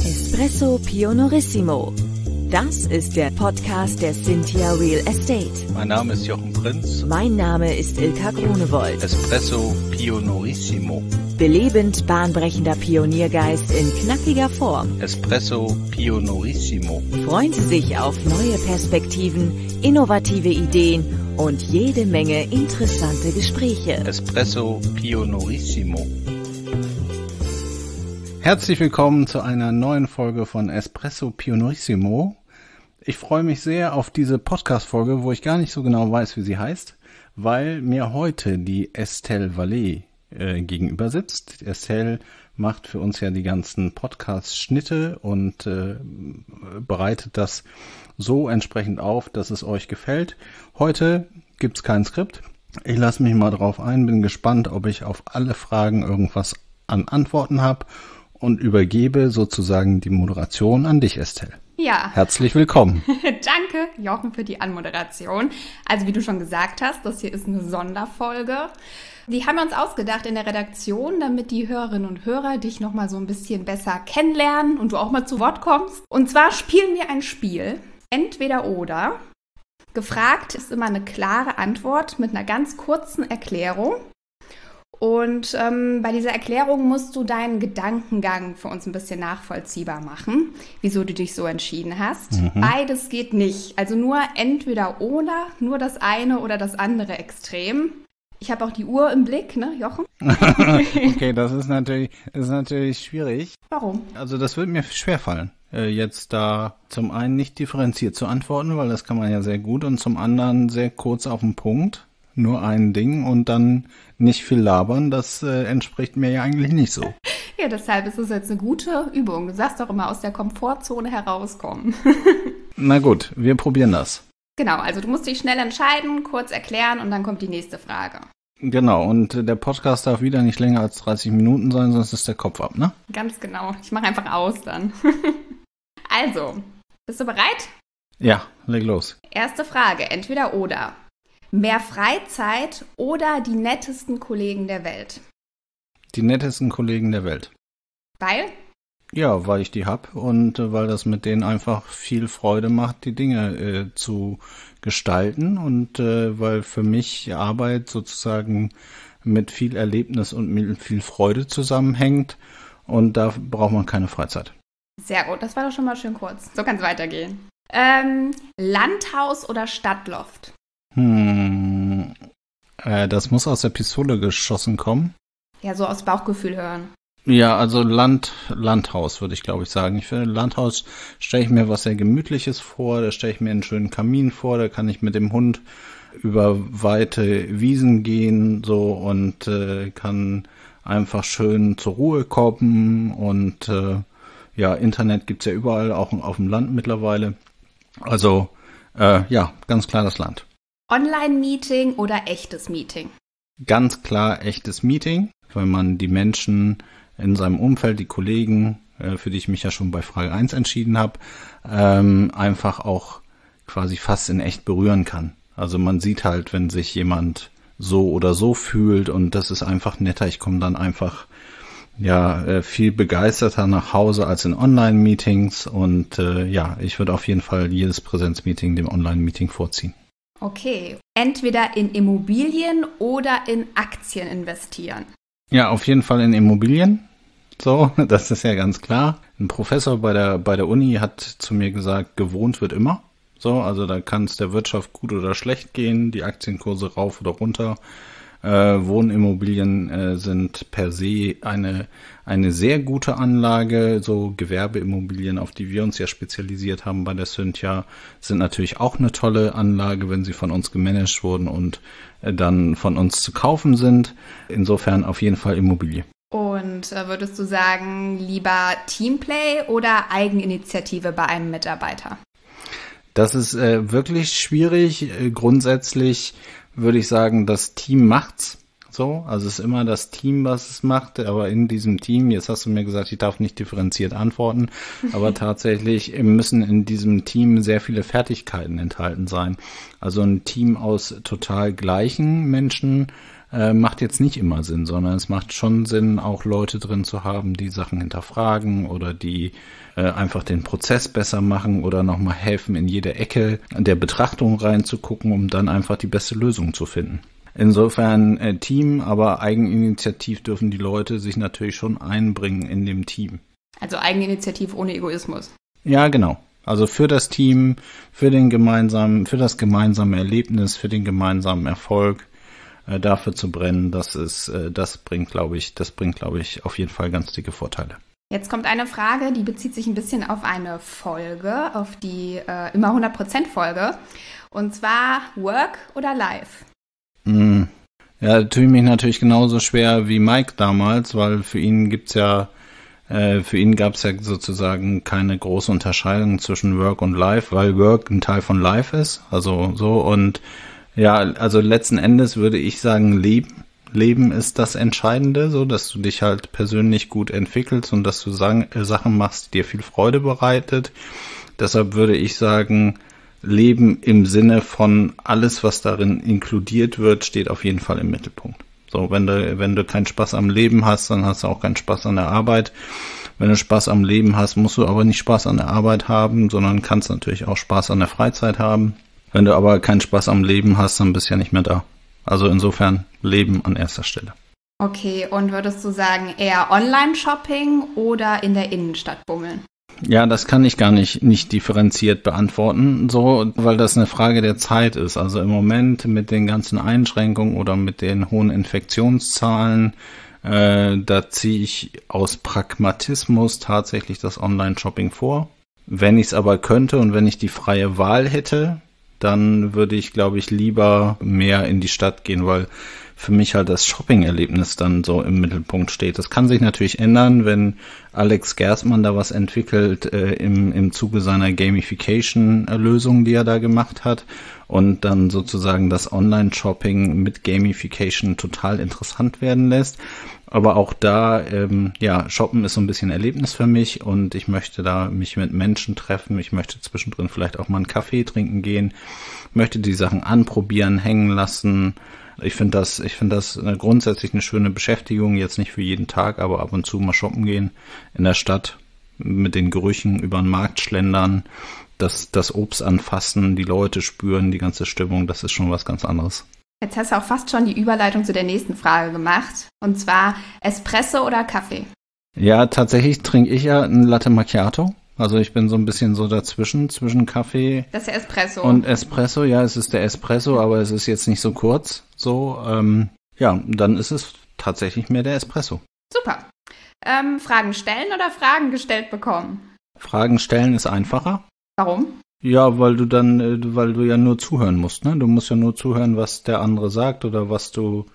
Espresso Pionorissimo. Das ist der Podcast der Cynthia Real Estate. Mein Name ist Jochen Prinz. Mein Name ist Ilka Grunewold. Espresso Pionorissimo. Belebend bahnbrechender Pioniergeist in knackiger Form. Espresso Pionorissimo. Freuen Sie sich auf neue Perspektiven, innovative Ideen und jede Menge interessante Gespräche. Espresso Pionorissimo. Herzlich willkommen zu einer neuen Folge von Espresso Pionorissimo. Ich freue mich sehr auf diese Podcast-Folge, wo ich gar nicht so genau weiß, wie sie heißt, weil mir heute die Estelle Vallée gegenüber sitzt. Estelle macht für uns ja die ganzen Podcast-Schnitte und bereitet das so entsprechend auf, dass es euch gefällt. Heute gibt's kein Skript. Ich lasse mich mal drauf ein, bin gespannt, ob ich auf alle Fragen irgendwas an Antworten habe und übergebe sozusagen die Moderation an dich, Estelle. Ja. Herzlich willkommen. Danke, Jochen, für die Anmoderation. Also wie du schon gesagt hast, das hier ist eine Sonderfolge. Die haben wir uns ausgedacht in der Redaktion, damit die Hörerinnen und Hörer dich nochmal so ein bisschen besser kennenlernen und du auch mal zu Wort kommst. Und zwar spielen wir ein Spiel, entweder oder. Gefragt ist immer eine klare Antwort mit einer ganz kurzen Erklärung. Und bei dieser Erklärung musst du deinen Gedankengang für uns ein bisschen nachvollziehbar machen, wieso du dich so entschieden hast. Beides geht nicht, also nur entweder oder, nur das eine oder das andere Extrem. Ich habe auch die Uhr im Blick, ne, Jochen? Okay, das ist natürlich schwierig. Warum? Also das wird mir schwerfallen, jetzt da zum einen nicht differenziert zu antworten, weil das kann man ja sehr gut, und zum anderen sehr kurz auf den Punkt. Nur ein Ding und dann nicht viel labern, das entspricht mir ja eigentlich nicht so. Ja, deshalb ist es jetzt eine gute Übung. Du sagst doch immer, aus der Komfortzone herauskommen. Na gut, wir probieren das. Genau, also du musst dich schnell entscheiden, kurz erklären und dann kommt die nächste Frage. Genau, und der Podcast darf wieder nicht länger als 30 Minuten sein, sonst ist der Kopf ab, ne? Ganz genau, ich mache einfach aus dann. Also, bist du bereit? Ja, leg los. Erste Frage, entweder oder. Mehr Freizeit oder die nettesten Kollegen der Welt? Die nettesten Kollegen der Welt. Weil? Ja, weil ich die hab und weil das mit denen einfach viel Freude macht, die Dinge zu gestalten und weil für mich Arbeit sozusagen mit viel Erlebnis und mit viel Freude zusammenhängt und da braucht man keine Freizeit. Sehr gut, das war doch schon mal schön kurz. So kann es weitergehen. Landhaus oder Stadtloft? Das muss aus der Pistole geschossen kommen. Ja, so aus Bauchgefühl hören. Ja, also Landhaus würde ich glaube ich sagen. Ich finde, Landhaus stelle ich mir was sehr Gemütliches vor, da stelle ich mir einen schönen Kamin vor, da kann ich mit dem Hund über weite Wiesen gehen so und kann einfach schön zur Ruhe kommen und ja, Internet gibt's ja überall, auch auf dem Land mittlerweile. Also ja, ganz klar das Land. Online-Meeting oder echtes Meeting? Ganz klar echtes Meeting, weil man die Menschen in seinem Umfeld, die Kollegen, für die ich mich ja schon bei Frage 1 entschieden habe, einfach auch quasi fast in echt berühren kann. Also man sieht halt, wenn sich jemand so oder so fühlt und das ist einfach netter. Ich komme dann einfach ja viel begeisterter nach Hause als in Online-Meetings und ja, ich würde auf jeden Fall jedes Präsenzmeeting dem Online-Meeting vorziehen. Okay, entweder in Immobilien oder in Aktien investieren. Ja, auf jeden Fall in Immobilien. So, das ist ja ganz klar. Ein Professor bei der Uni hat zu mir gesagt, gewohnt wird immer. So, also da kann es der Wirtschaft gut oder schlecht gehen, die Aktienkurse rauf oder runter. Wohnimmobilien sind per se eine sehr gute Anlage. So Gewerbeimmobilien, auf die wir uns ja spezialisiert haben bei der Cynthia, sind natürlich auch eine tolle Anlage, wenn sie von uns gemanagt wurden und dann von uns zu kaufen sind. Insofern auf jeden Fall Immobilie. Und würdest du sagen, lieber Teamplay oder Eigeninitiative bei einem Mitarbeiter? Das ist wirklich schwierig. Grundsätzlich würde ich sagen, das Team macht's. So, also es ist immer das Team, was es macht, aber in diesem Team, jetzt hast du mir gesagt, ich darf nicht differenziert antworten, aber tatsächlich müssen in diesem Team sehr viele Fertigkeiten enthalten sein. Also ein Team aus total gleichen Menschen macht jetzt nicht immer Sinn, sondern es macht schon Sinn, auch Leute drin zu haben, die Sachen hinterfragen oder die einfach den Prozess besser machen oder nochmal helfen, in jede Ecke der Betrachtung reinzugucken, um dann einfach die beste Lösung zu finden. Insofern Team, aber eigeninitiativ dürfen die Leute sich natürlich schon einbringen in dem Team. Also Eigeninitiativ ohne Egoismus. Ja, genau. Also für das Team, für das gemeinsame Erlebnis, für den gemeinsamen Erfolg, dafür zu brennen, das bringt, glaube ich, auf jeden Fall ganz dicke Vorteile. Jetzt kommt eine Frage, die bezieht sich ein bisschen auf eine Folge, auf die immer 100% Folge. Und zwar Work oder Life? Ja, tue ich mich natürlich genauso schwer wie Mike damals, weil für ihn gab es ja sozusagen keine große Unterscheidung zwischen Work und Life, weil Work ein Teil von Life ist, also so, und ja, also letzten Endes würde ich sagen, Leben ist das Entscheidende, so, dass du dich halt persönlich gut entwickelst und dass du Sachen machst, die dir viel Freude bereitet. Deshalb würde ich sagen, Leben im Sinne von alles, was darin inkludiert wird, steht auf jeden Fall im Mittelpunkt. So, wenn du keinen Spaß am Leben hast, dann hast du auch keinen Spaß an der Arbeit. Wenn du Spaß am Leben hast, musst du aber nicht Spaß an der Arbeit haben, sondern kannst natürlich auch Spaß an der Freizeit haben. Wenn du aber keinen Spaß am Leben hast, dann bist du ja nicht mehr da. Also insofern Leben an erster Stelle. Okay, und würdest du sagen, eher Online-Shopping oder in der Innenstadt bummeln? Ja, das kann ich gar nicht differenziert beantworten, so, weil das eine Frage der Zeit ist. Also im Moment mit den ganzen Einschränkungen oder mit den hohen Infektionszahlen, da ziehe ich aus Pragmatismus tatsächlich das Online-Shopping vor. Wenn ich es aber könnte und wenn ich die freie Wahl hätte, dann würde ich, glaube ich, lieber mehr in die Stadt gehen, weil für mich halt das Shopping-Erlebnis dann so im Mittelpunkt steht. Das kann sich natürlich ändern, wenn Alex Gerstmann da was entwickelt im Zuge seiner Gamification-Lösung, die er da gemacht hat, und dann sozusagen das Online-Shopping mit Gamification total interessant werden lässt. Aber auch da, Shoppen ist so ein bisschen Erlebnis für mich und ich möchte da mich mit Menschen treffen. Ich möchte zwischendrin vielleicht auch mal einen Kaffee trinken gehen, möchte die Sachen anprobieren, hängen lassen. Ich finde das grundsätzlich eine schöne Beschäftigung, jetzt nicht für jeden Tag, aber ab und zu mal shoppen gehen in der Stadt mit den Gerüchen über den Markt schlendern, das Obst anfassen, die Leute spüren, die ganze Stimmung, das ist schon was ganz anderes. Jetzt hast du auch fast schon die Überleitung zu der nächsten Frage gemacht, und zwar Espresso oder Kaffee? Ja, tatsächlich trinke ich ja ein Latte Macchiato. Also ich bin so ein bisschen so zwischen Kaffee. Das ist der Espresso. Und Espresso, ja, es ist der Espresso, aber es ist jetzt nicht so kurz. So, dann ist es tatsächlich mehr der Espresso. Super. Fragen stellen oder Fragen gestellt bekommen? Fragen stellen ist einfacher. Warum? Ja, weil du ja nur zuhören musst, ne? Du musst ja nur zuhören, was der andere sagt oder was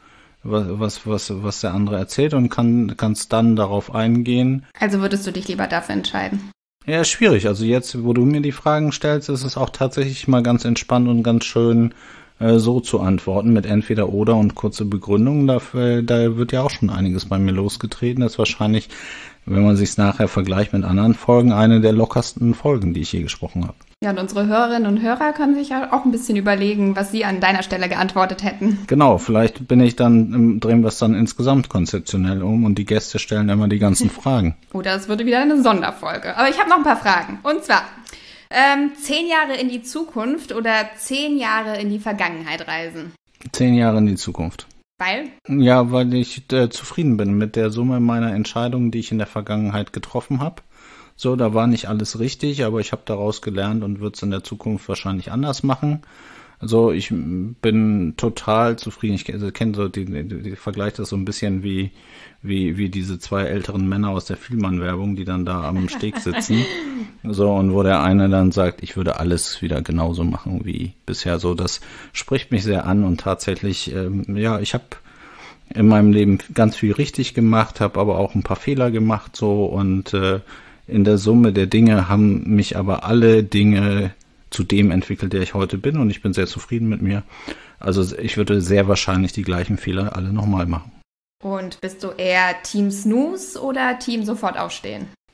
der andere erzählt, und kannst dann darauf eingehen. Also würdest du dich lieber dafür entscheiden? Ja, schwierig. Also jetzt, wo du mir die Fragen stellst, ist es auch tatsächlich mal ganz entspannt und ganz schön so zu antworten mit entweder oder und kurze Begründungen. Da wird ja auch schon einiges bei mir losgetreten. Das ist wahrscheinlich, wenn man sich es nachher vergleicht mit anderen Folgen, eine der lockersten Folgen, die ich je gesprochen habe. Ja, und unsere Hörerinnen und Hörer können sich ja auch ein bisschen überlegen, was sie an deiner Stelle geantwortet hätten. Genau, vielleicht drehen wir es dann insgesamt konzeptionell um und die Gäste stellen immer die ganzen Fragen. Oder es würde wieder eine Sonderfolge. Aber ich habe noch ein paar Fragen. Und zwar, 10 Jahre in die Zukunft oder 10 Jahre in die Vergangenheit reisen? 10 Jahre in die Zukunft. Weil? Ja, weil ich zufrieden bin mit der Summe meiner Entscheidungen, die ich in der Vergangenheit getroffen habe. So, da war nicht alles richtig, aber ich habe daraus gelernt und würde es in der Zukunft wahrscheinlich anders machen. Also ich bin total zufrieden. Ich kenne so die vergleiche das so ein bisschen wie diese 2 älteren Männer aus der Vielmann-Werbung, die dann da am Steg sitzen. So, und wo der eine dann sagt, ich würde alles wieder genauso machen wie bisher. So, das spricht mich sehr an und tatsächlich, ich habe in meinem Leben ganz viel richtig gemacht, habe aber auch ein paar Fehler gemacht, so, und in der Summe der Dinge haben mich aber alle Dinge zu dem entwickelt, der ich heute bin, und ich bin sehr zufrieden mit mir. Also ich würde sehr wahrscheinlich die gleichen Fehler alle nochmal machen. Und bist du eher Team Snooze oder Team sofort aufstehen?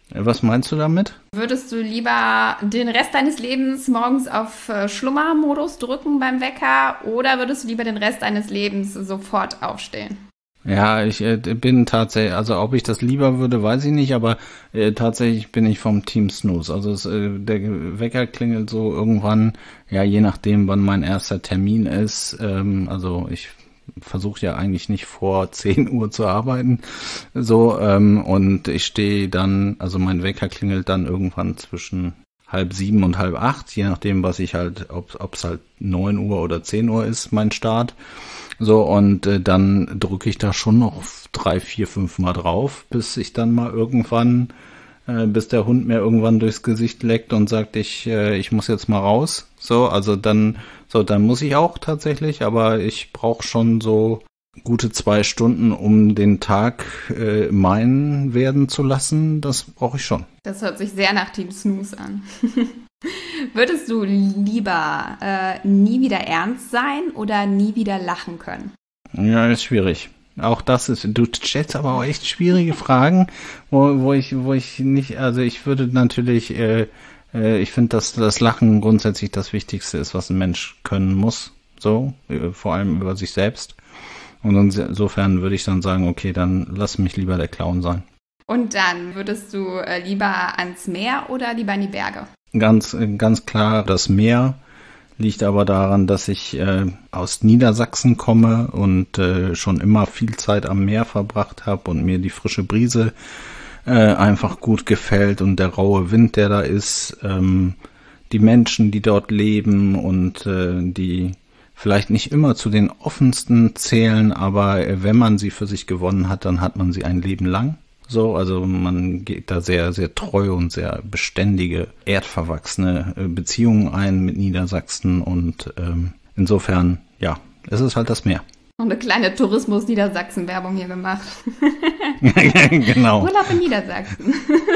Was meinst du damit? Würdest du lieber den Rest deines Lebens morgens auf Schlummermodus drücken beim Wecker oder würdest du lieber den Rest deines Lebens sofort aufstehen? Ja, ich bin tatsächlich, also ob ich das lieber würde, weiß ich nicht, aber tatsächlich bin ich vom Team Snooze. Also der Wecker klingelt so irgendwann, ja, je nachdem, wann mein erster Termin ist. Also ich versuche ja eigentlich nicht vor 10 Uhr zu arbeiten. So, und ich stehe dann, also mein Wecker klingelt dann irgendwann zwischen 6:30 und 7:30, je nachdem, was ich halt, ob es halt 9 Uhr oder 10 Uhr ist, mein Start. So, und dann drücke ich da schon noch 3, 4, 5 Mal drauf, bis ich dann mal irgendwann, bis der Hund mir irgendwann durchs Gesicht leckt und sagt, ich muss jetzt mal raus. So, also dann muss ich auch tatsächlich, aber ich brauche schon so gute 2 Stunden, um den Tag meinen werden zu lassen. Das brauche ich schon. Das hört sich sehr nach Team Snooze an. Würdest du lieber nie wieder ernst sein oder nie wieder lachen können? Ja, ist schwierig. Auch das ist, du stellst aber auch echt schwierige Fragen, wo ich nicht, also ich würde natürlich, ich finde, dass das Lachen grundsätzlich das Wichtigste ist, was ein Mensch können muss, so, vor allem über sich selbst. Und insofern würde ich dann sagen, okay, dann lass mich lieber der Clown sein. Und dann würdest du lieber ans Meer oder lieber in die Berge? Ganz klar, das Meer liegt aber daran, dass ich aus Niedersachsen komme und schon immer viel Zeit am Meer verbracht habe und mir die frische Brise einfach gut gefällt und der raue Wind, der da ist, die Menschen, die dort leben und die vielleicht nicht immer zu den offensten zählen, aber wenn man sie für sich gewonnen hat, dann hat man sie ein Leben lang. So, also man geht da sehr, sehr treu und sehr beständige, erdverwachsene Beziehungen ein mit Niedersachsen und insofern, ja, es ist halt das Meer. Noch eine kleine Tourismus-Niedersachsen-Werbung hier gemacht. Genau. Urlaub in Niedersachsen.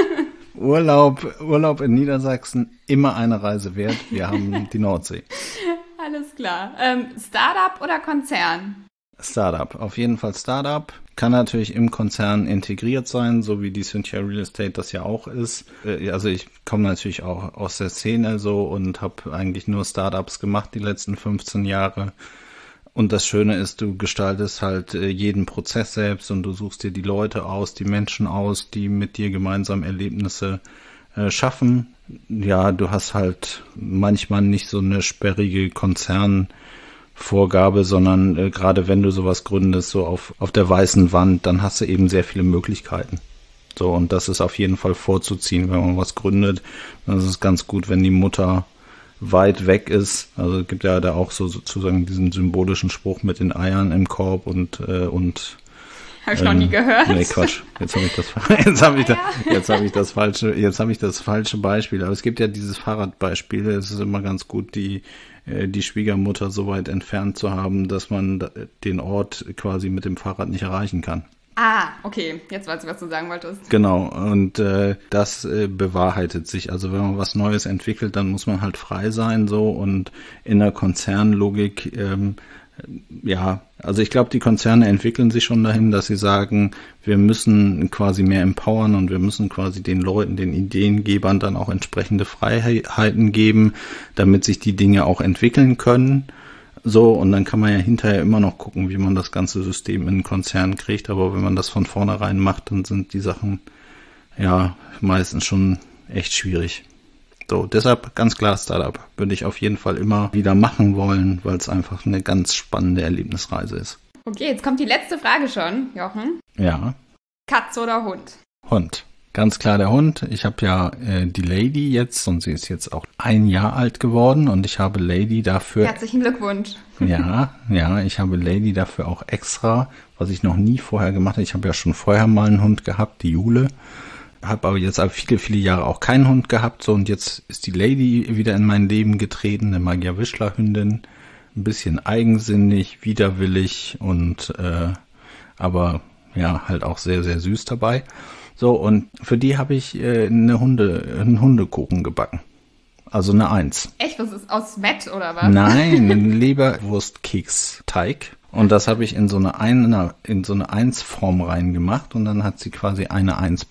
Urlaub in Niedersachsen, immer eine Reise wert. Wir haben die Nordsee. Alles klar. Startup oder Konzern? Startup, auf jeden Fall Startup. Kann natürlich im Konzern integriert sein, so wie die Cynthia Real Estate das ja auch ist. Also ich komme natürlich auch aus der Szene so und habe eigentlich nur Startups gemacht die letzten 15 Jahre. Und das Schöne ist, du gestaltest halt jeden Prozess selbst und du suchst dir die Leute aus, die Menschen aus, die mit dir gemeinsam Erlebnisse schaffen. Ja, du hast halt manchmal nicht so eine sperrige Konzernvorgabe, sondern gerade wenn du sowas gründest, so auf der weißen Wand, dann hast du eben sehr viele Möglichkeiten. So, und das ist auf jeden Fall vorzuziehen, wenn man was gründet. Dann ist es ganz gut, wenn die Mutter weit weg ist. Also es gibt ja da auch so sozusagen diesen symbolischen Spruch mit den Eiern im Korb und habe ich noch nie gehört. Nee, Quatsch. Jetzt habe ich das falsche Beispiel. Aber es gibt ja dieses Fahrradbeispiel. Es ist immer ganz gut, die Schwiegermutter so weit entfernt zu haben, dass man den Ort quasi mit dem Fahrrad nicht erreichen kann. Ah, okay. Jetzt weißt du, was du sagen wolltest. Genau. Und das bewahrheitet sich. Also wenn man was Neues entwickelt, dann muss man halt frei sein so. Und in der Konzernlogik ja, also ich glaube, die Konzerne entwickeln sich schon dahin, dass sie sagen, wir müssen quasi mehr empowern und wir müssen quasi den Leuten, den Ideengebern dann auch entsprechende Freiheiten geben, damit sich die Dinge auch entwickeln können. So, und dann kann man ja hinterher immer noch gucken, wie man das ganze System in den Konzern kriegt. Aber wenn man das von vornherein macht, dann sind die Sachen ja meistens schon echt schwierig. So, deshalb ganz klar Startup würde ich auf jeden Fall immer wieder machen wollen, weil es einfach eine ganz spannende Erlebnisreise ist. Okay, jetzt kommt die letzte Frage schon, Jochen. Ja. Katze oder Hund? Hund. Ganz klar der Hund. Ich habe ja die Lady jetzt und sie ist jetzt auch 1 Jahr alt geworden und ich habe Lady dafür... Herzlichen Glückwunsch. Ja, ich habe Lady dafür auch extra, was ich noch nie vorher gemacht habe. Ich habe ja schon vorher mal einen Hund gehabt, die Jule. Habe aber jetzt viele, viele Jahre auch keinen Hund gehabt. So, und jetzt ist die Lady wieder in mein Leben getreten, eine Magyar-Wischler-Hündin. Ein bisschen eigensinnig, widerwillig und aber ja, halt auch sehr, sehr süß dabei. So, und für die habe ich einen Hundekuchen gebacken. Also eine 1. Echt? Was ist aus Mett oder was? Nein, ein Leberwurstkeksteig. Und das habe ich in so eine 1-Form reingemacht und dann hat sie quasi eine 1 bekommen.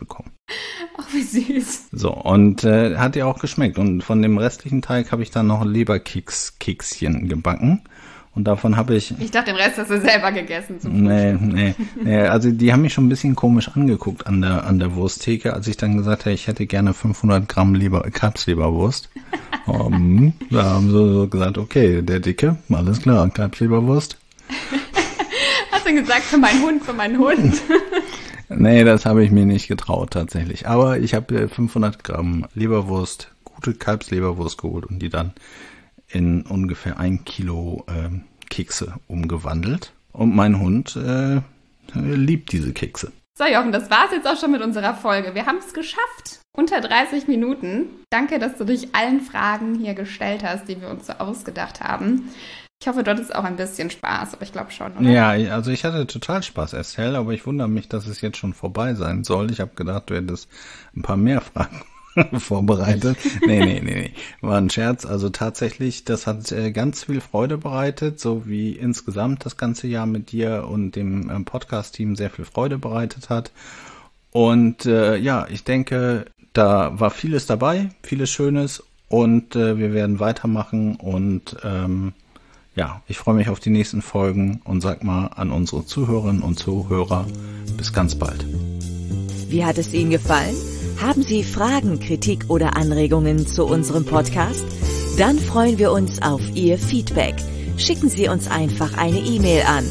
Ach, wie süß. So, und hat ja auch geschmeckt. Und von dem restlichen Teig habe ich dann noch Leberkekschen gebacken. Und davon habe ich... Ich dachte, den Rest hast du selber gegessen. Nee. Also die haben mich schon ein bisschen komisch angeguckt an der Wursttheke, als ich dann gesagt habe, ich hätte gerne 500 Gramm Kalbsleberwurst. Da haben sie so gesagt, okay, der Dicke, alles klar, Kalbsleberwurst. Hast du gesagt, für meinen Hund? Nee, das habe ich mir nicht getraut tatsächlich. Aber ich habe 500 Gramm Leberwurst, gute Kalbsleberwurst geholt und die dann in ungefähr 1 Kilo Kekse umgewandelt. Und mein Hund liebt diese Kekse. So, Jochen, das war's jetzt auch schon mit unserer Folge. Wir haben es geschafft. Unter 30 Minuten. Danke, dass du dich allen Fragen hier gestellt hast, die wir uns so ausgedacht haben. Ich hoffe, du hattest auch ein bisschen Spaß, aber ich glaube schon, oder? Ja, also ich hatte total Spaß, Estelle, aber ich wundere mich, dass es jetzt schon vorbei sein soll. Ich habe gedacht, du hättest ein paar mehr Fragen vorbereitet. Nee. War ein Scherz. Also tatsächlich, das hat ganz viel Freude bereitet, so wie insgesamt das ganze Jahr mit dir und dem Podcast-Team sehr viel Freude bereitet hat. Und ich denke, da war vieles dabei, vieles Schönes und wir werden weitermachen und ich freue mich auf die nächsten Folgen und sag mal an unsere Zuhörerinnen und Zuhörer, bis ganz bald. Wie hat es Ihnen gefallen? Haben Sie Fragen, Kritik oder Anregungen zu unserem Podcast? Dann freuen wir uns auf Ihr Feedback. Schicken Sie uns einfach eine E-Mail an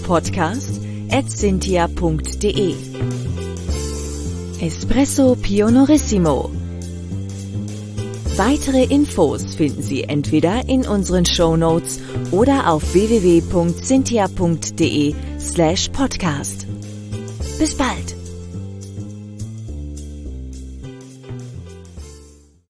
podcast@cynthia.de. Espresso Pionorissimo. Weitere Infos finden Sie entweder in unseren Shownotes oder auf www.cynthia.de/podcast. Bis bald!